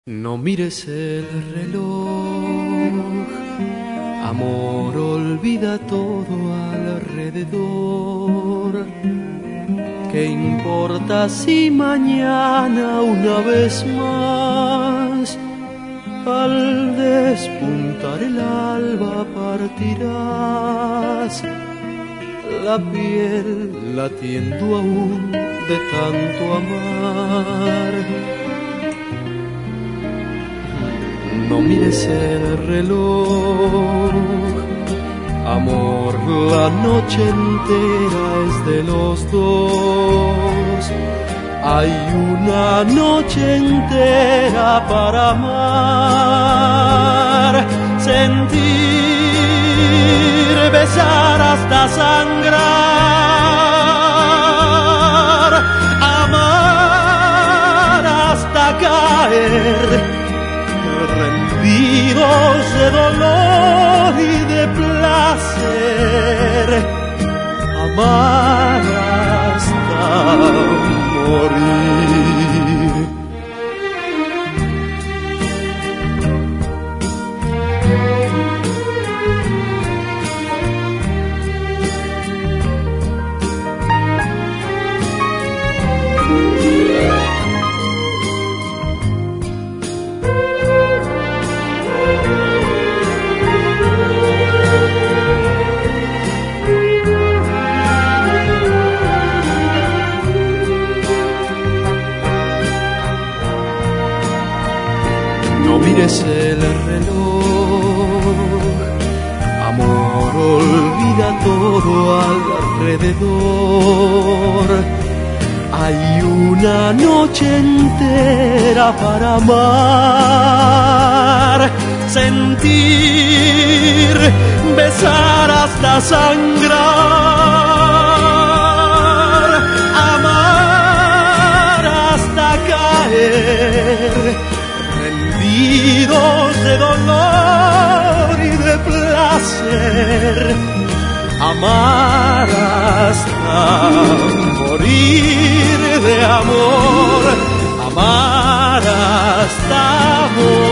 No mires el reloj, amor, olvida todo alrededor. ¿Qué importa si mañana una vez más al despuntar el alba partirás? La piel latiendo aún de tanto amar. No mires el reloj, amor, la noche entera es de los dos. Hay una noche entera para amar, sentir, besar hasta sangrar, amar hasta caer, rendidos de dolor y de placer, amar hasta morir. No mires el reloj, amor, olvida todo alrededor. Hay una noche entera para amar, sentir, besar hasta sangrar, amar hasta caer, rendidos de dolor y de placer, amar hasta morir de amor, amar hasta morir.